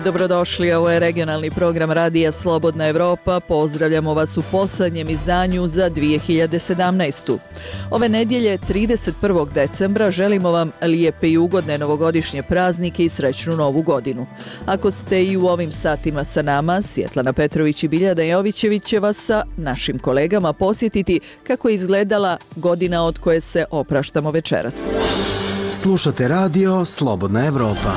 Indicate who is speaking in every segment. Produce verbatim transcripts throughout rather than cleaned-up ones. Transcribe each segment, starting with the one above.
Speaker 1: Dobrodošli, ovo je regionalni program Radija Slobodna Evropa. Pozdravljamo vas u poslednjem izdanju za dvije hiljade sedamnaestu. Ove nedjelje, trideset prvog decembra, želimo vam lijepe i ugodne novogodišnje praznike i srećnu novu godinu. Ako ste i u ovim satima sa nama, Svjetlana Petrović i Biljana Jovićević će vas sa našim kolegama posjetiti kako je izgledala godina od koje se opraštamo večeras.
Speaker 2: Slušate radio Slobodna Evropa.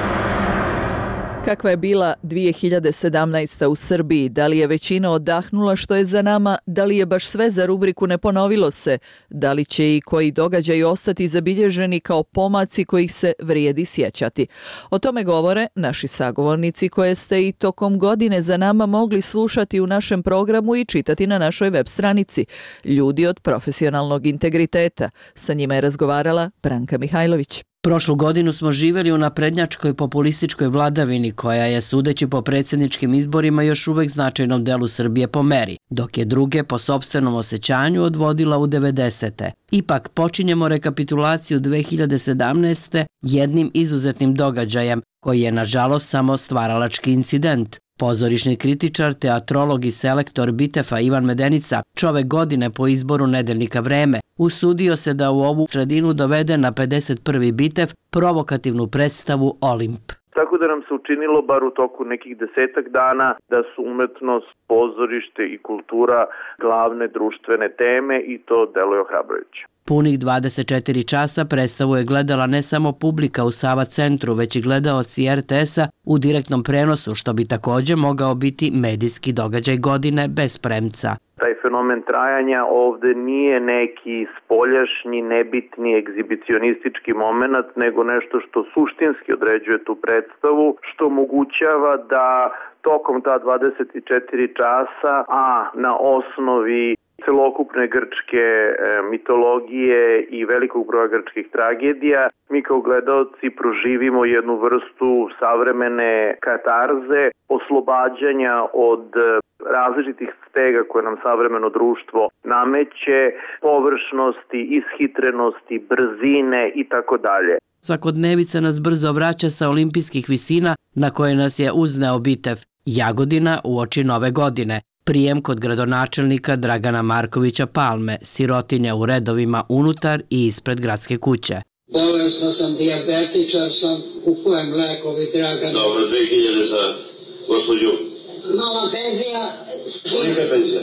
Speaker 1: Kakva je bila dvije hiljade sedamnaesta. u Srbiji? Da li je većina odahnula što je za nama? Da li je baš sve za rubriku Ne ponovilo se? Da li će i koji događaji ostati zabilježeni kao pomaci kojih se vrijedi sjećati? O tome govore naši sagovornici koje ste i tokom godine za nama mogli slušati u našem programu i čitati na našoj web stranici. Ljudi od profesionalnog integriteta. Sa njima je razgovarala Branka Mihajlović.
Speaker 3: Prošlu godinu smo živjeli u naprednjačkoj populističkoj vladavini koja je, sudeći po predsjedničkim izborima, još uvek značajnom delu Srbije po meri, dok je druge po sopstvenom osjećanju odvodila u devedesete. Ipak počinjemo rekapitulaciju dvije hiljade sedamnaeste. jednim izuzetnim događajem koji je nažalost samo stvaralački incident. Pozorišni kritičar, teatrolog i selektor Bitefa Ivan Medenica, čovek godine po izboru nedeljnika Vreme, usudio se da u ovu sredinu dovede na pedeset prvi Bitef provokativnu predstavu Olimp.
Speaker 4: Tako da nam se učinilo, bar u toku nekih desetak dana, da su umetnost, pozorište i kultura glavne društvene teme i to deluje ohrabrujuće.
Speaker 3: Punih dvadeset četiri časa predstavu je gledala ne samo publika u Sava centru, već i gledaoci er te esa u direktnom prenosu, što bi također mogao biti medijski događaj godine bez premca.
Speaker 4: Taj fenomen trajanja ovde nije neki spoljašnji, nebitni, egzibicionistički moment, nego nešto što suštinski određuje tu predstavu, što omogućava da tokom ta dvadeset četiri časa, a na osnovi celokupne grčke e, mitologije i velikog broja grčkih tragedija, mi kao gledaoci proživimo jednu vrstu savremene katarze, oslobađanja od različitih stega koje nam savremeno društvo nameće, površnosti, ishitrenosti, brzine i tako dalje.
Speaker 3: Svakodnevica nas brzo vraća sa olimpijskih visina na koje nas je uzneo Bitev. Jagodina uoči nove godine. Prijem kod gradonačelnika Dragana Markovića Palme, sirotinja u redovima unutar i ispred gradske kuće.
Speaker 5: Bolesno sam, dijabetičar sam, kupujem lekovi Dragana.
Speaker 6: Dobro, dve hiljade za gospođu.
Speaker 5: Nova penzija.
Speaker 6: Kolika je penzija?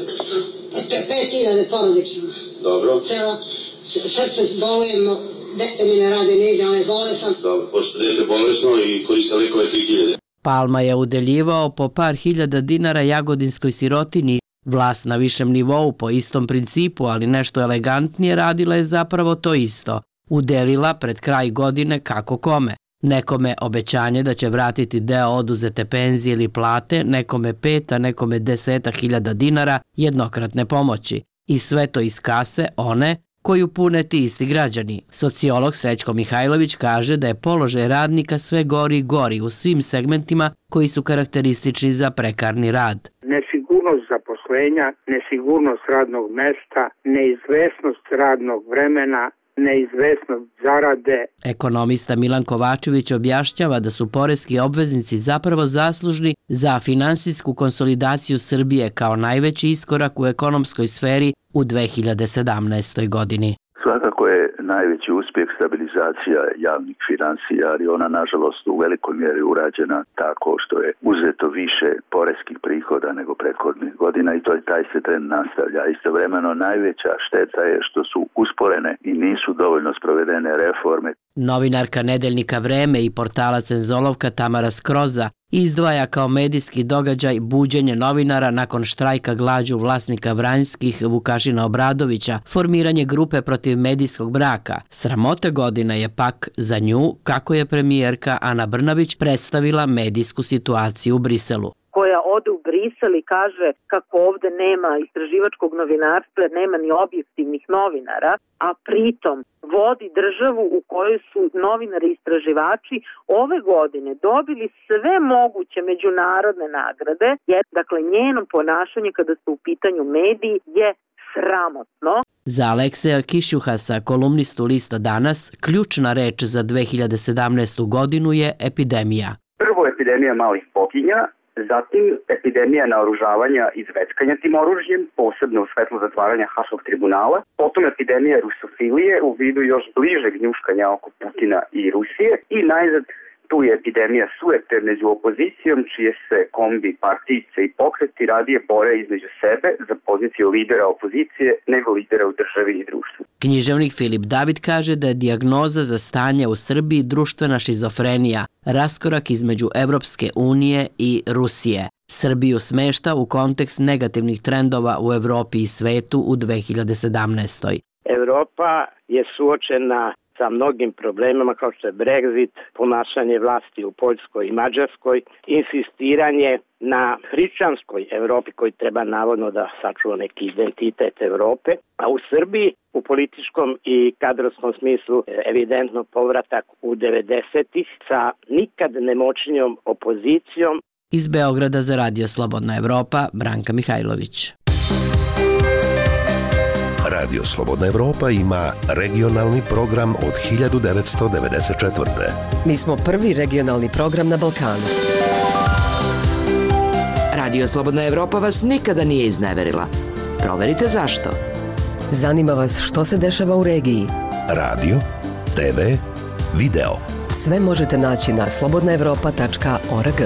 Speaker 5: pet hiljada porodično.
Speaker 6: Dobro.
Speaker 5: Celo srce bolujem, dete mi ne radi nigde, on je bolesan.
Speaker 6: Dobro, pošto dete bolesno i koriste lekove tri hiljade.
Speaker 3: Palma je udeljivao po par hiljada dinara jagodinskoj sirotini. Vlast na višem nivou po istom principu, ali nešto elegantnije, radila je zapravo to isto. Udelila pred kraj godine kako kome. Nekome obećanje da će vratiti deo oduzete penzije ili plate, nekome pet, a nekome deseta hiljada dinara jednokratne pomoći. I sve to iz kase one koju pune ti isti građani. Sociolog Srećko Mihajlović kaže da je položaj radnika sve gori i gori u svim segmentima koji su karakteristični za prekarni rad.
Speaker 7: Nesigurnost zaposlenja, nesigurnost radnog mesta, neizvesnost radnog vremena, neizvesnost zarade.
Speaker 3: Ekonomista Milan Kovačević objašnjava da su poreski obveznici zapravo zaslužni za finansijsku konsolidaciju Srbije kao najveći iskorak u ekonomskoj sferi u dvije hiljade sedamnaestoj. godini.
Speaker 8: Svakako je najveći uspjeh stabilizacija javnih financija, ali ona nažalost u velikoj mjeri urađena tako što je uzeto više poreskih prihoda nego prethodnih godina i to je taj se trend nastavlja. Istovremeno najveća šteta je što su usporene i nisu dovoljno sprovedene reforme.
Speaker 3: Novinarka nedeljnika Vreme i portala Cenzolovka Tamara Skroza izdvaja kao medijski događaj buđenje novinara nakon štrajka glađu vlasnika Vranjskih Vukašina Obradovića, formiranje grupe protiv medijskog braka. Sramota godina je pak za nju kako je premijerka Ana Brnabić predstavila medijsku situaciju u Briselu.
Speaker 9: Koja ode u Brisel i kaže kako ovde nema istraživačkog novinarstva, nema ni objektivnih novinara, a pritom vodi državu u kojoj su novinari i istraživači ove godine dobili sve moguće međunarodne nagrade, jer dakle njeno ponašanje kada su u pitanju mediji je sramotno.
Speaker 3: Za Alekseja Kišjuhasa, kolumnistu lista Danas, ključna reč za dvije hiljade sedamnaestu. godinu je epidemija.
Speaker 7: Prvo je
Speaker 10: epidemija malih poginja, zatim epidemija naoružavanja i zveckanja tim oružjem, posebno u svetlu zatvaranja Haškog tribunala, potom epidemija rusofilije u vidu još bližeg njuškanja oko Putina i Rusije i najzad tu je epidemija sujete među opozicijom, čije se kombi, partijice i pokreti radije bore između sebe za poziciju lidera opozicije nego lidera u državi i društvu.
Speaker 3: Književnik Filip David kaže da je dijagnoza za stanje u Srbiji društvena šizofrenija, raskorak između Evropske unije i Rusije. Srbiju smešta u kontekst negativnih trendova u Evropi i svetu u dve hiljade sedamnaestoj.
Speaker 11: Evropa je suočena sa mnogim problemima kao što je Brexit, ponašanje vlasti u Poljskoj i Mađarskoj, insistiranje na hrišćanskoj Evropi koji treba navodno da sačuva neki identitet Evrope, a u Srbiji u političkom i kadrovskom smislu evidentno povratak u devedesetih sa nikad nemoćnijom opozicijom.
Speaker 3: Iz Beograda za Radio Slobodna Evropa, Branka Mihajlović.
Speaker 12: Radio Slobodna Evropa ima regionalni program od hiljadu devetsto devedeset četvrte.
Speaker 13: Mi smo prvi regionalni program na Balkanu.
Speaker 14: Radio Slobodna Evropa vas nikada nije izneverila. Proverite zašto.
Speaker 13: Zanima vas što se dešava u regiji.
Speaker 12: Radio, te ve, video.
Speaker 13: Sve možete naći na slobodna evropa tačka org.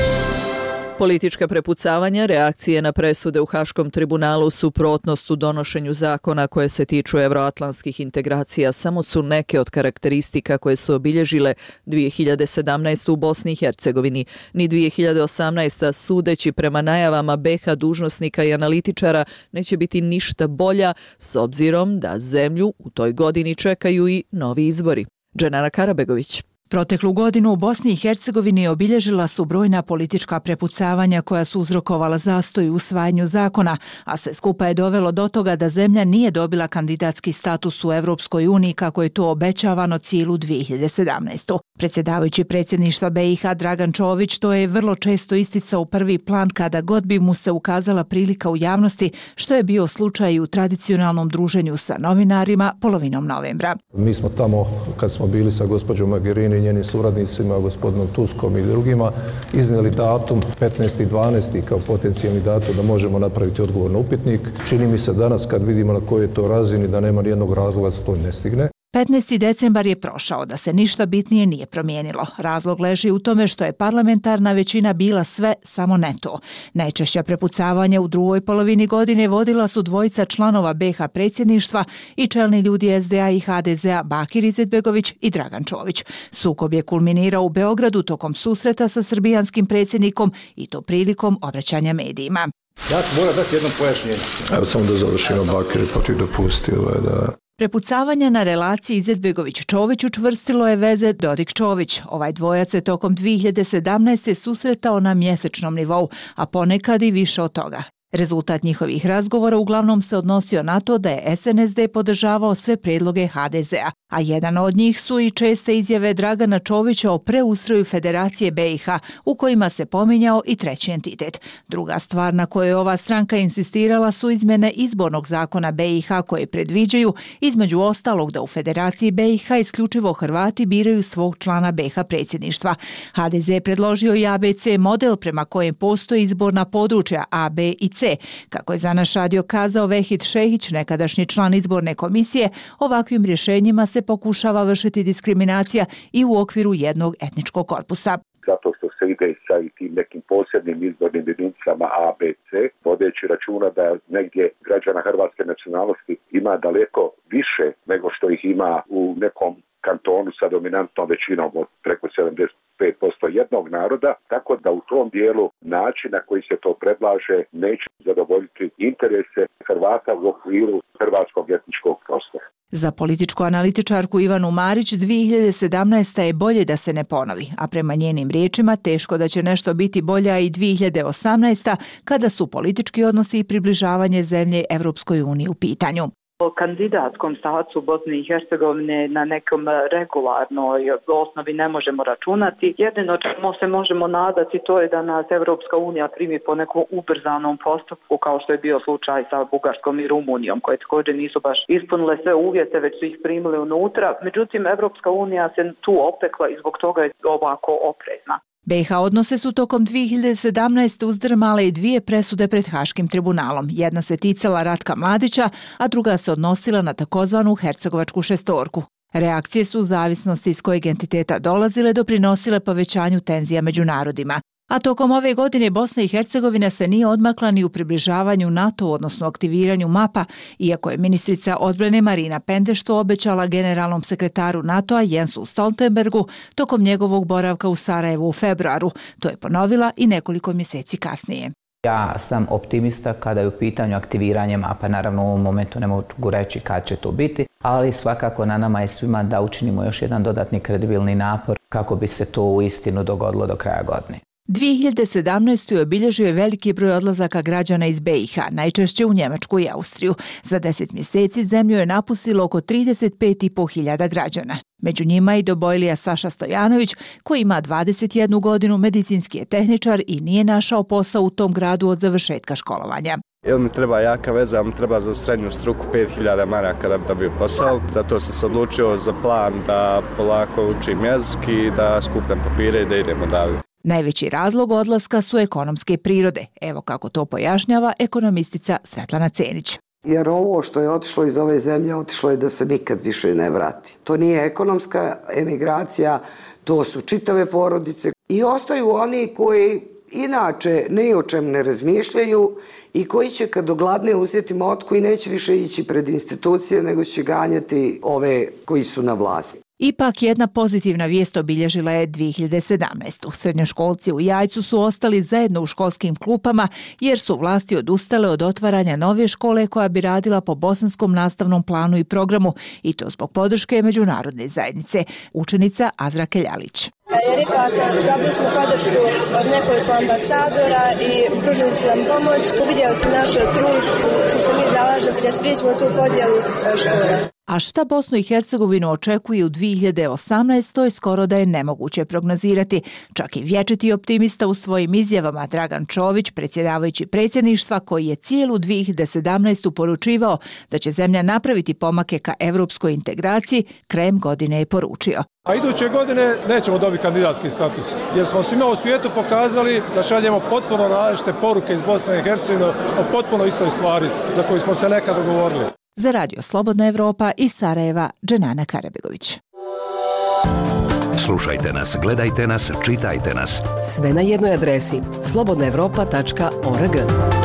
Speaker 1: Politička prepucavanja, reakcije na presude u Haškom tribunalu, suprotnost u donošenju zakona koje se tiču evroatlantskih integracija samo su neke od karakteristika koje su obilježile dvije hiljade sedamnaestu u Bosni i Hercegovini. Ni dvije hiljade osamnaesta sudeći prema najavama be ha dužnosnika i analitičara neće biti ništa bolja s obzirom da zemlju u toj godini čekaju i novi izbori. Dženana Karabegović.
Speaker 15: Proteklu godinu u Bosni i Hercegovini obilježila su brojna politička prepucavanja koja su uzrokovala zastoj u usvajanju zakona, a sve skupa je dovelo do toga da zemlja nije dobila kandidatski status u Evropskoj uniji kako je to obećavano cijelu dvije hiljade sedamnaestu. Predsjedavajući predsjedništva be i ha Dragan Čović to je vrlo često isticao u prvi plan kada god bi mu se ukazala prilika u javnosti, što je bio slučaj u tradicionalnom druženju sa novinarima polovinom novembra.
Speaker 16: Mi smo tamo, kad smo bili sa gospođom Mogherini i njenim suradnicima, gospodinom Tuskom i drugima, iznijeli datum petnaesti dvanaesti kao potencijalni datum da možemo napraviti odgovor na upitnik. Čini mi se danas kad vidimo na kojoj je to razini da nema nijednog razloga da se to ne stigne.
Speaker 15: petnaesti decembar je prošao, da se ništa bitnije nije promijenilo. Razlog leži u tome što je parlamentarna većina bila sve samo ne to. Najčešća prepucavanja u drugoj polovini godine vodila su dvojica članova be ha predsjedništva i čelni ljudi es de a i ha de ze a Bakir Izetbegović i Dragan Čović. Sukob je kulminirao u Beogradu tokom susreta sa srbijanskim predsjednikom i to prilikom obraćanja medijima.
Speaker 16: Ja moram dati jedno pojašnjenje. Evo samo da završimo, Bakir je poti dopustio da...
Speaker 15: Prepucavanja na relaciji Izetbegović-Čović učvrstilo je veze Dodik-Čović. Ovaj dvojac se tokom dvije hiljade sedamnaeste susretao na mjesečnom nivou, a ponekad i više od toga. Rezultat njihovih razgovora uglavnom se odnosio na to da je es en es de podržavao sve predloge ha de ze a, a jedan od njih su i česte izjave Dragana Čovića o preustroju Federacije be i ha, u kojima se pominjao i treći entitet. Druga stvar na kojoj ova stranka insistirala su izmjene izbornog zakona be i ha koje predviđaju, između ostalog, da u Federaciji be i ha isključivo Hrvati biraju svog člana be ha predsjedništva. ha de ze je predložio i a be ce model prema kojem postoji izborna područja A, B i C. Kako je za naš radio kazao Vehid Šehić, nekadašnji član izborne komisije, ovakvim rješenjima se pokušava vršiti diskriminacija i u okviru jednog etničkog korpusa.
Speaker 17: Zato što se ide sa tim nekim posebnim izbornim jedinicama A, B, C, vodeći računa da negdje građana hrvatske nacionalnosti ima daleko više nego što ih ima u nekom kantonu sa dominantnom većinom od preko sedamdeset pet posto jednog naroda, tako da u tom dijelu način na koji se to predlaže neće zadovoljiti interese Hrvata u okviru hrvatskog etničkog prostora.
Speaker 15: Za političku analitičarku Ivanu Marić dvije hiljade sedamnaesta je bolje da se ne ponovi, a prema njenim riječima teško da će nešto biti bolja i dvije hiljade osamnaesta kada su politički odnosi i približavanje zemlje Evropskoj uniji u pitanju.
Speaker 18: O kandidatskom statusu Bosne i Hercegovine na nekom regularnoj osnovi ne možemo računati. Jedino čemu se možemo nadati to je da nas Evropska unija primi po nekom ubrzanom postupku kao što je bio slučaj sa Bugarskom i Rumunijom koje također nisu baš ispunile sve uvjete već su ih primili unutra. Međutim, Evropska unija se tu opekla i zbog toga je ovako oprezna.
Speaker 15: B i H odnose su tokom dvije hiljade sedamnaeste. uzdrmale i dvije presude pred Haškim tribunalom. Jedna se ticala Ratka Mladića, a druga se odnosila na takozvanu Hercegovačku šestorku. Reakcije su u zavisnosti iz kojeg entiteta dolazile doprinosile povećanju tenzija među narodima. A tokom ove godine Bosna i Hercegovina se nije odmakla ni u približavanju NATO, odnosno aktiviranju mapa, iako je ministrica odbrane Marina Pendeš to obećala generalnom sekretaru NATO-a Jensu Stoltenbergu tokom njegovog boravka u Sarajevu u februaru. To je ponovila i nekoliko mjeseci kasnije.
Speaker 19: Ja sam optimista kada je u pitanju aktiviranje mapa. Naravno, u ovom momentu ne mogu reći kad će to biti, ali svakako na nama je svima da učinimo još jedan dodatni kredibilni napor kako bi se to uistinu dogodilo do kraja godine.
Speaker 15: dvije hiljade sedamnaeste. obilježio je veliki broj odlazaka građana iz B i H, najčešće u Njemačku i Austriju. Za deset mjeseci zemlju je napustilo oko trideset pet i po hiljada građana. Među njima i Dobojlija Saša Stojanović, koji ima dvadeset jednu godinu, medicinski je tehničar i nije našao posao u tom gradu od završetka školovanja.
Speaker 20: Ili mi treba jaka veza, ili mi treba za srednju struku pet hiljada maraka da bi dobio posao. Zato sam se odlučio za plan da polako učim jezik i da skupljam papire i da idemo dalje.
Speaker 15: Najveći razlog odlaska su ekonomske prirode. Evo kako to pojašnjava ekonomistica Svetlana Cenić.
Speaker 21: Jer ovo što je otišlo iz ove zemlje, otišlo je da se nikad više ne vrati. To nije ekonomska emigracija, to su čitave porodice. I ostaju oni koji inače ni o čem ne razmišljaju i koji će kad ogladne uzeti motku i neće više ići pred institucije, nego će ganjati ove koji su na vlasti.
Speaker 15: Ipak jedna pozitivna vijest obilježila je dvije hiljade sedamnaeste. Srednjoškolci u Jajcu su ostali zajedno u školskim klupama jer su vlasti odustale od otvaranja nove škole koja bi radila po bosanskom nastavnom planu i programu i to zbog podrške međunarodne zajednice. Učenica Azra Keljalić.
Speaker 22: Rekla sam, dobili smo podršku od nekoliko ambasadora i pružili su nam pomoć. Uvidjeli su naš trud što se mi zalažemo da spriječimo tu podjelu škole.
Speaker 15: A šta Bosnu i Hercegovinu očekuje u dvije hiljade osamnaestoj. skoro da je nemoguće prognozirati. Čak i vječiti optimista u svojim izjavama Dragan Čović, predsjedavajući predsjedništva, koji je cijelu dvije hiljade sedamnaestu. poručivao da će zemlja napraviti pomake ka evropskoj integraciji, krajem godine je poručio.
Speaker 16: A iduće godine nećemo dobiti kandidatski status, jer smo svima u svijetu pokazali da šaljemo potpuno različite poruke iz Bosne i Hercegovine o potpuno istoj stvari za koju smo se nekad dogovorili.
Speaker 15: Za Radio Slobodna Evropa iz Sarajeva, Dženana Karabegović.
Speaker 12: Slušajte nas, gledajte nas, čitajte nas.
Speaker 13: Sve na jednoj adresi slobodna evropa tačka org.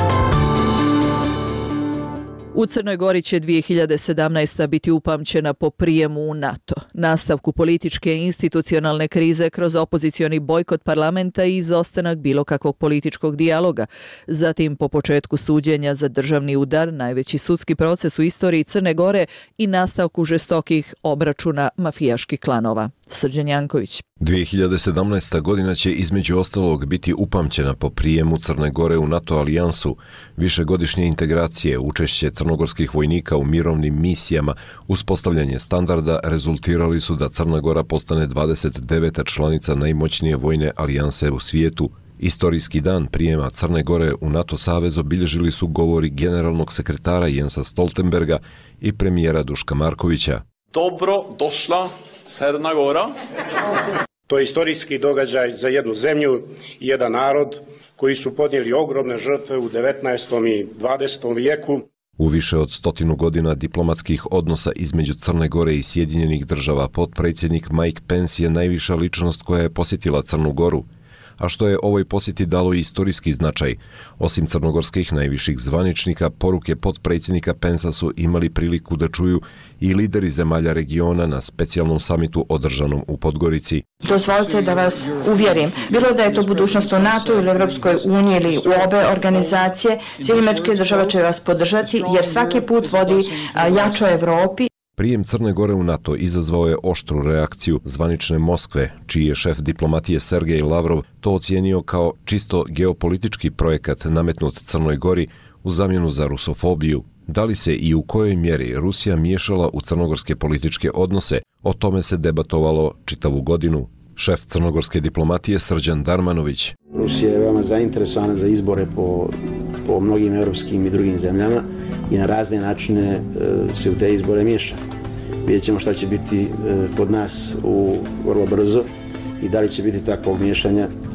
Speaker 1: U Crnoj Gori će dvije hiljade sedamnaesta. biti upamćena po prijemu u NATO, nastavku političke i institucionalne krize kroz opozicioni bojkot parlamenta i izostanak bilo kakvog političkog dijaloga, zatim po početku suđenja za državni udar, najveći sudski proces u istoriji Crne Gore i nastavku žestokih obračuna mafijaških klanova. Srđan Janković.
Speaker 23: dvije hiljade sedamnaesta. godina će između ostalog biti upamćena po prijemu Crne Gore u NATO alijansu, višegodišnje integracije, učešće crnogorskih vojnika u mirovnim misijama, uspostavljanje standarda rezultirali su da Crna Gora postane dvadeset deveta članica najmoćnije vojne alijanse u svijetu. Istorijski dan prijema Crne Gore u NATO savez obilježili su govori generalnog sekretara Jensa Stoltenberga i premijera Duška Markovića.
Speaker 24: Dobro došla Crna Gora.
Speaker 25: To je istorijski događaj za jednu zemlju i jedan narod koji su podnijeli ogromne žrtve u devetnaestom i dvadesetom vijeku.
Speaker 23: U više od stotinu godina diplomatskih odnosa između Crne Gore i Sjedinjenih država, potpredsjednik Mike Pence je najviša ličnost koja je posjetila Crnu Goru. A što je ovoj posjeti dalo i istorijski značaj. Osim crnogorskih najviših zvaničnika, poruke potpredsjednika Pensa su imali priliku da čuju i lideri zemalja regiona na specijalnom samitu održanom u Podgorici.
Speaker 26: Dozvolite da vas uvjerim, bilo da je to budućnost u NATO ili Evropskoj uniji ili u obe organizacije, Sjedinjene države će vas podržati jer svaki put vodi jačoj Evropi.
Speaker 23: Prijem Crne Gore u NATO izazvao je oštru reakciju zvanične Moskve, čiji je šef diplomatije Sergej Lavrov to ocijenio kao čisto geopolitički projekat nametnut Crnoj Gori u zamjenu za rusofobiju. Da li se i u kojoj mjeri Rusija miješala u crnogorske političke odnose, o tome se debatovalo čitavu godinu. Šef crnogorske diplomatije Srđan Darmanović.
Speaker 27: Rusija je veoma zainteresovana za izbore po, po mnogim evropskim i drugim zemljama i na razne načine e, se u te izbore miješa. Vidjet ćemo šta će biti e, kod nas u vrlo brzo i da li će biti takvog miješanja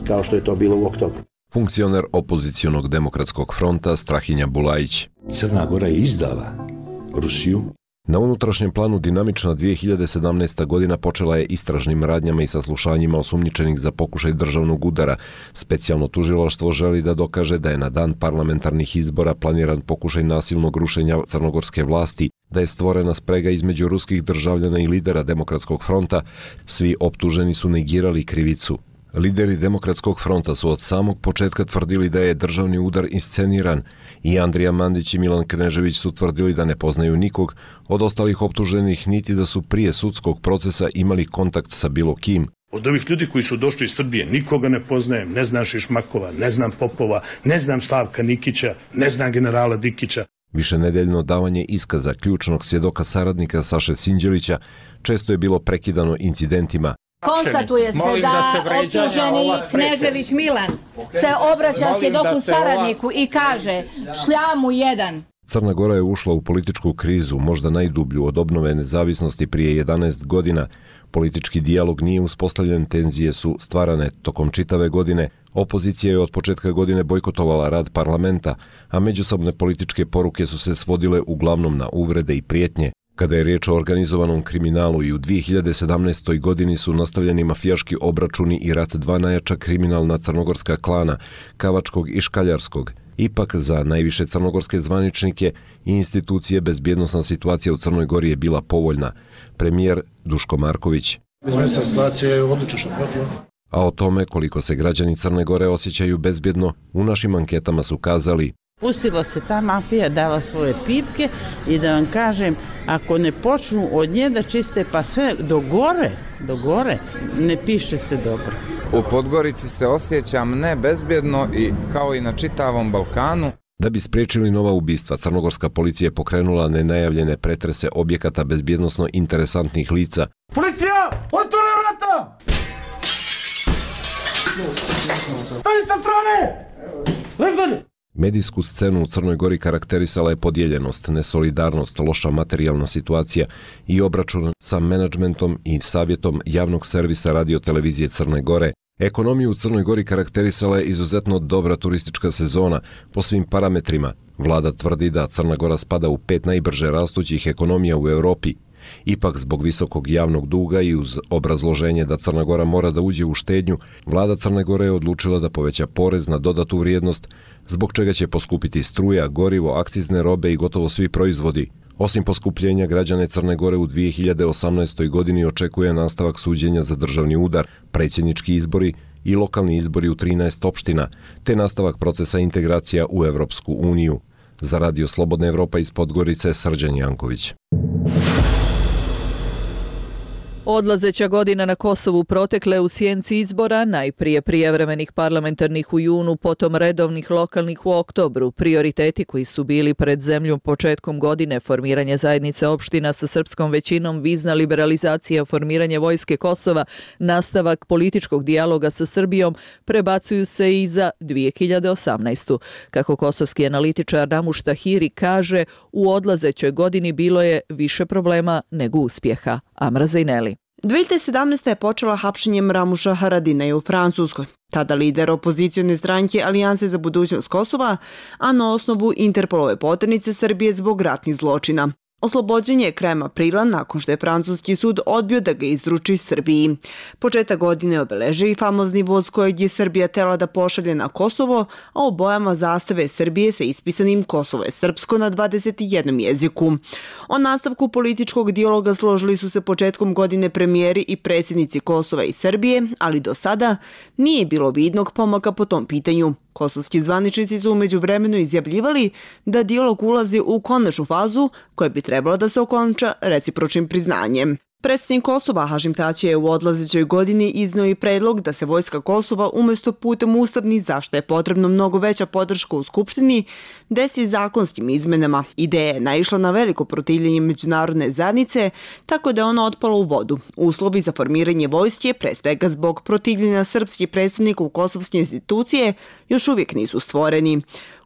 Speaker 27: kao što je to bilo u oktobru.
Speaker 23: Funkcioner opozicionog demokratskog fronta Strahinja Bulajić.
Speaker 2: Crna Gora je izdala Rusiju.
Speaker 23: Na unutrašnjem planu dinamična dvije hiljade sedamnaesta godina počela je istražnim radnjama i saslušanjima osumnjičenih za pokušaj državnog udara. Specijalno tužilaštvo želi da dokaže da je na dan parlamentarnih izbora planiran pokušaj nasilnog rušenja crnogorske vlasti, da je stvorena sprega između ruskih državljana i lidera Demokratskog fronta. Svi optuženi su negirali krivicu. Lideri Demokratskog fronta su od samog početka tvrdili da je državni udar insceniran i Andrija Mandić i Milan Knežević su tvrdili da ne poznaju nikog od ostalih optuženih niti da su prije sudskog procesa imali kontakt sa bilo kim.
Speaker 4: Od ovih ljudi koji su došli iz Srbije nikoga ne poznajem, ne znam Šišmakova, ne znam Popova, ne znam Slavka Nikića, ne znam generala Dikića.
Speaker 23: Višenedeljno davanje iskaza ključnog svjedoka saradnika Saše Sinđelića često je bilo prekidano incidentima.
Speaker 5: Konstatuje se da optuženi Knežević Milan se obraća svjedoku saradniku i kaže šlja mu jedan.
Speaker 23: Crna Gora je ušla u političku krizu, možda najdublju od obnove nezavisnosti prije jedanaest godina. Politički dijalog nije uspostavljen, tenzije su stvarane tokom čitave godine. Opozicija je od početka godine bojkotovala rad parlamenta, a međusobne političke poruke su se svodile uglavnom na uvrede i prijetnje. Kada je riječ o organizovanom kriminalu i u dvije hiljade sedamnaestoj godini su nastavljeni mafijaški obračuni i rat dva najjača kriminalna crnogorska klana, Kavačkog i Škaljarskog. Ipak za najviše crnogorske zvaničnike i institucije bezbjednosna situacija u Crnoj Gori je bila povoljna. Premijer Duško Marković.
Speaker 4: Bezbjednosna situacija je odlična.
Speaker 23: A o tome koliko se građani Crne Gore osjećaju bezbjedno, u našim anketama su kazali:
Speaker 6: pustila se ta mafija, dala svoje pipke i da vam kažem, ako ne počnu od nje da čiste pa sve do gore, do gore, ne piše se dobro.
Speaker 7: U Podgorici se osjećam nebezbjedno i kao i na čitavom Balkanu.
Speaker 23: Da bi spriječili nova ubistva, crnogorska policija je pokrenula nenajavljene pretrese objekata bezbjednosno interesantnih lica.
Speaker 4: Policija, otvore vrata! Stani sa strane! Leš dalje!
Speaker 23: Medijsku scenu u Crnoj Gori karakterisala je podijeljenost, nesolidarnost, loša materijalna situacija i obračun sa menadžmentom i savjetom javnog servisa radiotelevizije Crne Gore. Ekonomiju u Crnoj Gori karakterisala je izuzetno dobra turistička sezona po svim parametrima. Vlada tvrdi da Crna Gora spada u pet najbrže rastućih ekonomija u Europi. Ipak, zbog visokog javnog duga i uz obrazloženje da Crna Gora mora da uđe u štednju, vlada Crne Gore je odlučila da poveća porez na dodatu vrijednost, zbog čega će poskupiti struja, gorivo, akcizne robe i gotovo svi proizvodi. Osim poskupljenja, građane Crne Gore u dvije hiljade osamnaestoj godini očekuje nastavak suđenja za državni udar, predsjednički izbori i lokalni izbori u trinaest opština, te nastavak procesa integracija u Evropsku uniju. Za Radio Slobodna Evropa iz Podgorice, Srđan Janković.
Speaker 1: Odlazeća godina na Kosovu protekle u sjenci izbora, najprije prijevremenih parlamentarnih u junu, potom redovnih lokalnih u oktobru. Prioriteti koji su bili pred zemljom početkom godine, formiranje zajednice opština sa srpskom većinom, vizna liberalizacija, formiranje vojske Kosova, nastavak političkog dijaloga sa Srbijom, prebacuju se i za dvije hiljade osamnaestu. Kako kosovski analitičar Ramuš Tahiri kaže, u odlazećoj godini bilo je više problema nego uspjeha. Amra Zajneli.
Speaker 8: dvije hiljade sedamnaeste. je počela hapšenjem Ramuša Haradinaja u Francuskoj, tada lider opozicione stranke Alijanse za budućnost Kosova, a na osnovu Interpolove poternice Srbije zbog ratnih zločina. Oslobođen je krajem aprila nakon što je francuski sud odbio da ga izruči Srbiji. Početak godine obeležio i famozni voz kojeg je Srbija tela da pošalje na Kosovo, a u bojama zastave Srbije sa ispisanim Kosovo je srpsko na dvadeset jednom jeziku. O nastavku političkog dijaloga složili su se početkom godine premijeri i predsjednici Kosova i Srbije, ali do sada nije bilo vidnog pomaka po tom pitanju. Kosovski zvaničnici su umeđu vremenu izjavljivali da dijalog ulazi u konačnu fazu koja bi trebala da se okonča recipročnim priznanjem. Predsjednik Kosova Hašim Tači je u odlazećoj godini iznio i predlog da se vojska Kosova umjesto putem ustavnih, zašto je potrebno mnogo veća podrška u Skupštini, desi zakonskim izmenama. Ideja je naišla na veliko protivljenje međunarodne zajednice, tako da je ona otpala u vodu. Uslovi za formiranje vojske, pre svega zbog protivljenja srpskih predstavnika u kosovske institucije, još uvijek nisu stvoreni.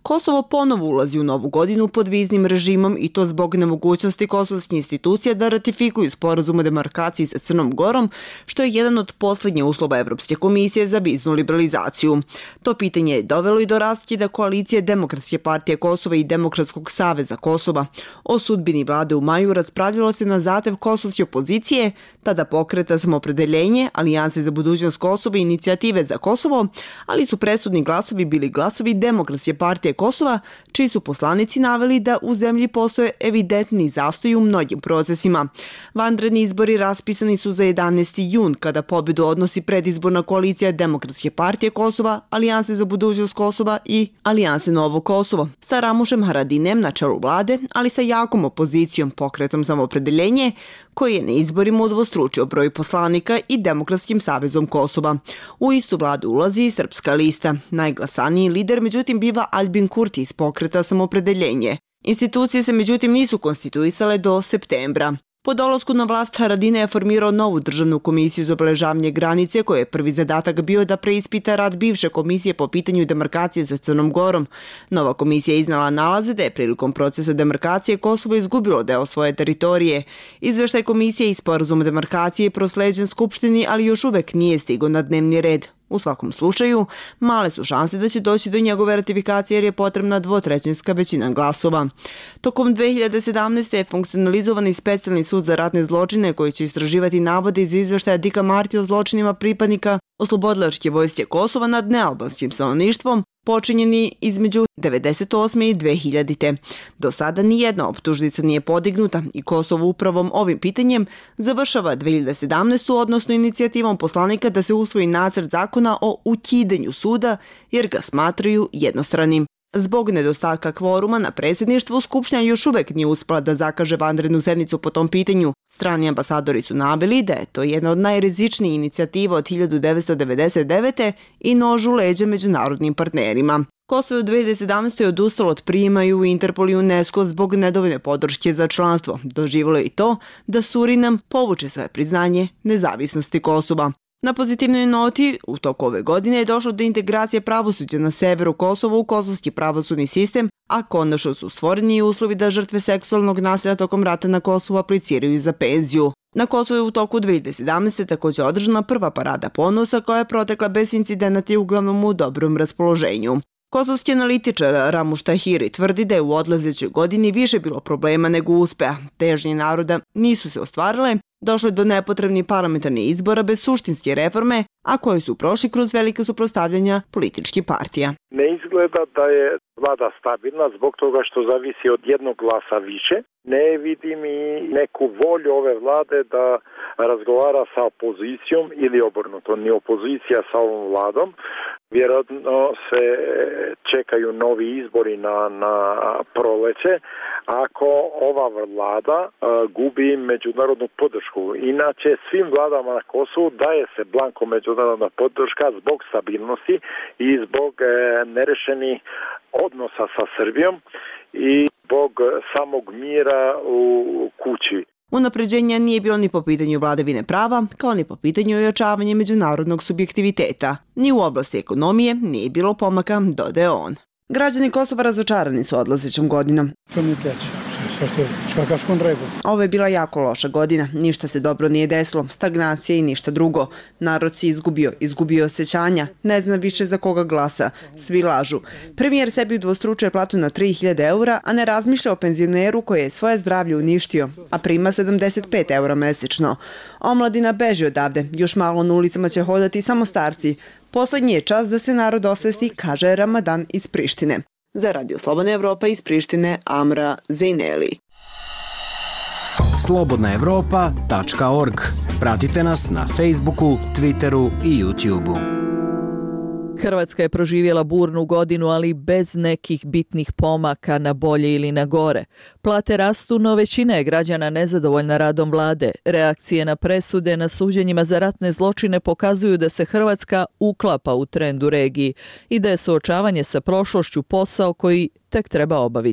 Speaker 8: Kosovo ponovo ulazi u novu godinu pod viznim režimom i to zbog nemogućnosti kosovskih institucija da ratifikuju sporazum o demarkaciji sa Crnom Gorom, što je jedan od posljednjih uslova Evropske komisije za viznu liberalizaciju. To pitanje je dovelo i do raskida koalicije Demokratske partije Kosova i Demokratskog saveza Kosova. O sudbini vlade u maju raspravljalo se na zahtev kosovske opozicije, tada Pokreta Samoopredeljenje, Alijanse za budućnost Kosova i Inicijative za Kosovo, ali su presudni glasovi bili glasovi Demokratske partije Kosova, čiji su poslanici naveli da u zemlji postoje evidentni zastoji u mnogim procesima. Vanredni izbori raspisani su za jedanaesti jun, kada pobedu odnosi predizborna koalicija Demokratske partije Kosova, Alijanse za budućnost Kosova i Alijanse Novo Kosovo, sa Ramušem Haradinem na čelu vlade, ali sa jakom opozicijom Pokretom Samoopredeljenje, koji je na izborima udvostručio broj poslanika i Demokratskim savezom Kosova. U istu vladu ulazi i Srpska lista. Najglasaniji lider međutim biva Aljbin Kurti iz Pokreta Samoopredeljenje. Institucije se međutim nisu konstituisale do septembra. Po dolasku na vlast Haradine je formirao novu državnu komisiju za obeležavanje granice, koje je prvi zadatak bio da preispita rad bivše komisije po pitanju demarkacije sa Crnom Gorom. Nova komisija je iznala nalaze da je prilikom procesa demarkacije Kosovo izgubilo deo svoje teritorije. Izveštaj komisije i sporazum o demarkaciji je prosleđen Skupštini, ali još uvek nije stigao na dnevni red. U svakom slučaju, male su šanse da će doći do njegove ratifikacije jer je potrebna dvotrećinska većina glasova. Tokom dve hiljade sedamnaeste. je funkcionalizovani specijalni sud za ratne zločine koji će istraživati navode iz izveštaja Dika Marti o zločinima pripadnika Oslobodilačke vojske Kosova nad nealbanskim stanovništvom, počinjeni između devedeset osme. i dve hiljadite. Do sada nijedna optužnica nije podignuta i Kosovo upravom ovim pitanjem završava dve hiljade sedamnaestu. odnosno inicijativom poslanika da se usvoji nacrt zakona o ukidanju suda jer ga smatraju jednostranim. Zbog nedostatka kvoruma na predsjedništvu, Skupština još uvek nije uspela da zakaže vanrednu sednicu po tom pitanju. Strani ambasadori su naveli da je to jedna od najrizičnijih inicijativa od hiljadu devetsto devedeset devete. i nož u leđa međunarodnim partnerima. Kosovo je u dve hiljade sedamnaestoj. odustalo od prijema u Interpol i UNESCO zbog nedovoljne podrške za članstvo. Doživjelo je i to da Surinam povuče svoje priznanje nezavisnosti Kosova. Na pozitivnoj noti, u toku ove godine je došlo do integracije pravosuđa na severu Kosova u kosovski pravosudni sistem, a konačno su stvoreni uslovi da žrtve seksualnog nasilja tokom rata na Kosovu apliciraju za penziju. Na Kosovu je u toku dve hiljade sedamnaeste. također održana prva parada ponosa koja je protekla bez incidenata i uglavnom u dobrom raspoloženju. Kosovski analitičar Ramuš Tahiri tvrdi da je u odlazećoj godini više bilo problema nego uspeha. Težnje naroda nisu se ostvarile, došlo je do nepotrebnih parlamentarnih izbora bez suštinske reforme, a koje su prošli kroz velike suprotstavljanja političkih partija.
Speaker 3: Ne izgleda da je vlada stabilna zbog toga što zavisi od jednog glasa više. Ne vidim i neku volju ove vlade da razgovara sa opozicijom ili obrnuto, ni opozicija sa ovom vladom. Vjerojatno se čekaju novi izbori na, na proleće. Ako ova vlada uh, gubi međunarodnu podršku, inače svim vladama na Kosovu daje se blanko međunarodna podrška zbog stabilnosti i zbog uh, nerešenih odnosa sa Srbijom i zbog samog mira u kući.
Speaker 8: Unapređenja nije bilo ni po pitanju vladavine prava, kao ni po pitanju ojačavanja međunarodnog subjektiviteta. Ni u oblasti ekonomije nije bilo pomaka, dodaje on. Građani Kosova razočarani su odlazećom godinom. Ovo je bila jako loša godina, ništa se dobro nije desilo, stagnacija i ništa drugo. Narod se izgubio, izgubio osjećanja, ne zna više za koga glasa, svi lažu. Premijer sebi udvostručuje platu na tri hiljade eura, a ne razmišlja o penzioneru koji je svoje zdravlje uništio, a prima sedamdeset pet eura mesečno. Omladina beži odavde, još malo na ulicama će hodati samo starci. Poslednji je čas da se narod osvesti, kaže Ramadan iz Prištine. Za Radio Slobodna Evropa iz Prištine, Amra Zejneli.
Speaker 9: slobodna evropa tačka org. Pratite nas na Facebooku, Twitteru i YouTubeu.
Speaker 1: Hrvatska je proživjela burnu godinu, ali bez nekih bitnih pomaka na bolje ili na gore. Plate rastu, no većina je građana nezadovoljna radom vlade. Reakcije na presude na suđenjima za ratne zločine pokazuju da se Hrvatska uklapa u trend u regiji i da je suočavanje sa prošlošću posao koji tek treba obaviti.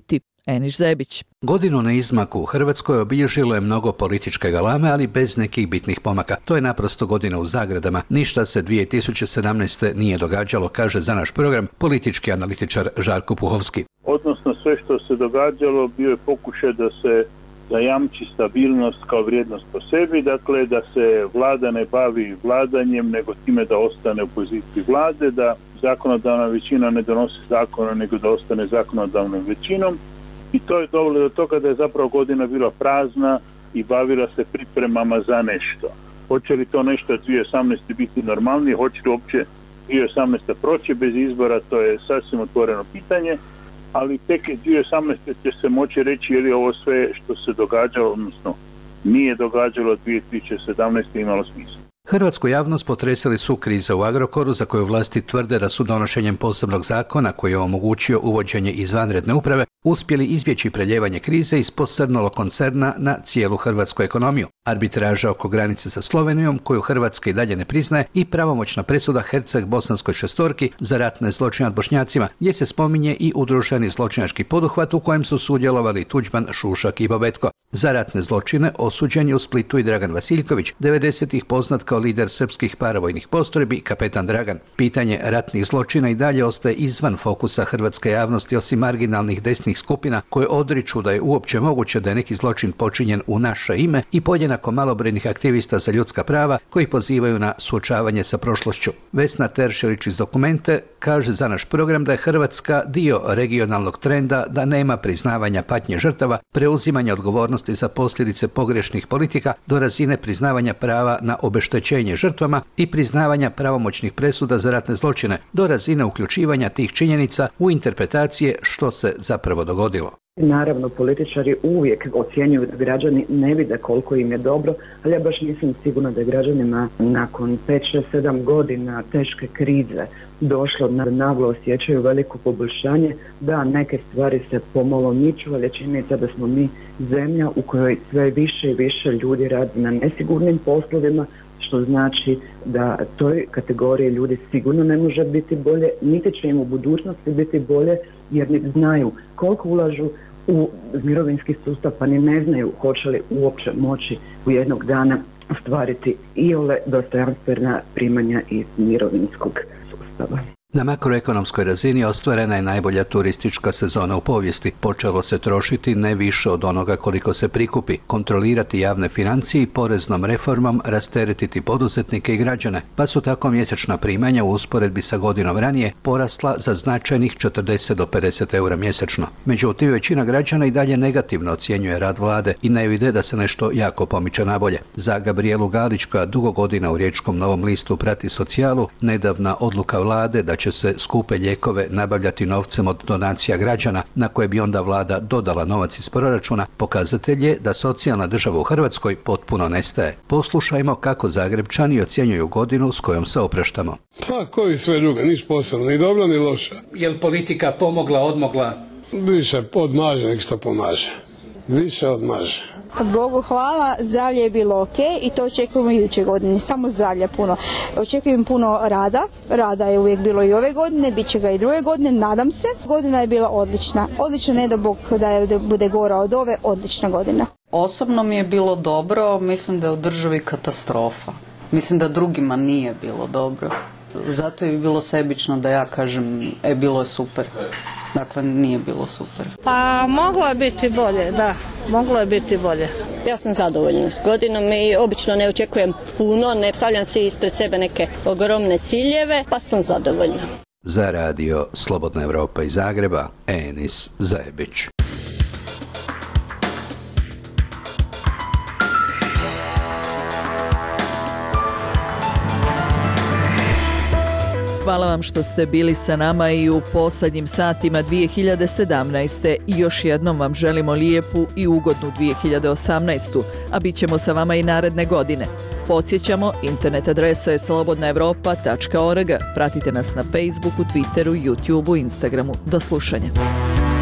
Speaker 1: Eniš Zebić.
Speaker 10: Godinu na izmaku u Hrvatskoj obilježilo je mnogo političke galame, ali bez nekih bitnih pomaka. To je naprosto godina u zagradama. Ništa se dvije tisuće sedamnaeste. nije događalo, kaže za naš program politički analitičar Žarko Puhovski.
Speaker 11: Odnosno sve što se događalo bio je pokušaj da se zajamči stabilnost kao vrijednost po sebi, dakle da se vlada ne bavi vladanjem, nego time da ostane u poziciji vlade, da zakonodavna većina ne donosi zakona, nego da ostane zakonodavnom većinom. I to je dovelo do toga da je zapravo godina bila prazna i bavila se pripremama za nešto. Hoće li to nešto dvije tisuće osamnaeste. biti normalnije, hoće li uopće dvije tisuće osamnaesta. proći bez izbora, to je sasvim otvoreno pitanje, ali tek dvije tisuće osamnaeste. će se moći reći je li ovo sve što se događalo, odnosno nije događalo dvije tisuće sedamnaeste. imalo smisla.
Speaker 10: Hrvatsku javnost potresali su krize u Agrokoru, za koju vlasti tvrde da su donošenjem posebnog zakona koji je omogućio uvođenje izvanredne uprave uspjeli izbjeći preljevanje krize iz posrnulog koncerna na cijelu hrvatsku ekonomiju. Arbitraža oko granice sa Slovenijom, koju Hrvatska i dalje ne priznaje, i pravomoćna presuda Herceg-bosanskoj šestorki za ratne zločine nad Bošnjacima, gdje se spominje i udruženi zločinački poduhvat u kojem su sudjelovali Tuđman, Šušak i Bobetko. Za ratne zločine osuđen je u Splitu i Dragan Vasiljković, devedesetih poznat kao lider srpskih paravojnih postrojbi, kapetan Dragan. Pitanje ratnih zločina i dalje ostaje izvan fokusa hrvatske javnosti, osim marginalnih desnih skupina koje odriču da je uopće moguće da je neki zločin počinjen u naše ime i podjednako malobrojnih aktivista za ljudska prava koji pozivaju na suočavanje sa prošlošću. Vesna Teršelić iz Dokumente kaže za naš program da je Hrvatska dio regionalnog trenda da nema priznavanja patnje žrtava, preuzimanja odgovornosti za posljedice pogrešnih politika do razine priznavanja prava na obeštećenje žrtvama i priznavanja pravomoćnih presuda za ratne zločine do razine uključivanja tih činjenica u interpretacije što se zapravo dogodilo.
Speaker 14: Naravno, političari uvijek ocjenjuju da građani ne vide koliko im je dobro, ali ja baš nisam sigurna da je građanima nakon pet, šest, sedam godina teške krize došlo da naglo osjećaju veliko poboljšanje, da neke stvari se pomalo miču, ali je činjenica da smo mi zemlja u kojoj sve više i više ljudi radi na nesigurnim poslovima, što znači da toj kategoriji ljudi sigurno ne može biti bolje, niti će im u budućnosti biti bolje, jer ni znaju koliko ulažu u mirovinski sustav, pa ni ne znaju hoće li uopće moći u jednog dana ostvariti iole dostojanstvena primanja iz mirovinskog sustava.
Speaker 10: Na makroekonomskoj razini ostvarena je najbolja turistička sezona u povijesti. Počelo se trošiti ne više od onoga koliko se prikupi, kontrolirati javne financije i poreznom reformom rasteretiti poduzetnike i građane, pa su tako mjesečna primanja u usporedbi sa godinom ranije porasla za značajnih četrdeset do pedeset eura mjesečno. Međutim, većina građana i dalje negativno ocjenjuje rad vlade i ne vide da se nešto jako pomiče nabolje. Za Gabrijelu Galić, koja dugo godina u Riječkom Novom listu prati socijalu, nedavna odluka vlade da će se skupe lijekove nabavljati novcem od donacija građana, na koje bi onda vlada dodala novac iz proračuna, pokazatelj je da socijalna država u Hrvatskoj potpuno nestaje. Poslušajmo kako Zagrebčani ocjenjuju godinu s kojom se opraštamo.
Speaker 17: Pa, koji sve druga, niš posebno, ni dobra ni loša.
Speaker 18: Je li politika pomogla, odmogla?
Speaker 17: Više odmaže nek što pomaže. Više odmaže.
Speaker 19: Bogu hvala, zdravlje je bilo ok i to očekujemo iduće godine, samo zdravlje puno. Očekujem puno rada, rada je uvijek bilo i ove godine, bit će ga i druge godine, nadam se. Godina je bila odlična, odlična, ne da Bog da je, bude gora od ove, odlična godina.
Speaker 20: Osobno mi je bilo dobro, mislim da je u državi katastrofa, mislim da drugima nije bilo dobro. Zato je bilo sebično da ja kažem, e, bilo je super. Dakle, nije bilo super.
Speaker 28: Pa moglo je biti bolje, da, moglo je biti bolje.
Speaker 29: Ja sam zadovoljna s godinom i obično ne očekujem puno, ne stavljam se ispred sebe neke ogromne ciljeve, pa sam zadovoljna.
Speaker 10: Za radio Slobodna Evropa iz Zagreba, Enis Zajebić.
Speaker 1: Hvala vam što ste bili sa nama i u posljednjim satima dvije hiljade sedamnaeste. I još jednom vam želimo lijepu i ugodnu dvije hiljade osamnaestu. A bit ćemo sa vama i naredne godine. Podsjećamo, internet adresa je slobodna evropa tačka org. Pratite nas na Facebooku, Twitteru, YouTubeu, Instagramu. Do slušanja.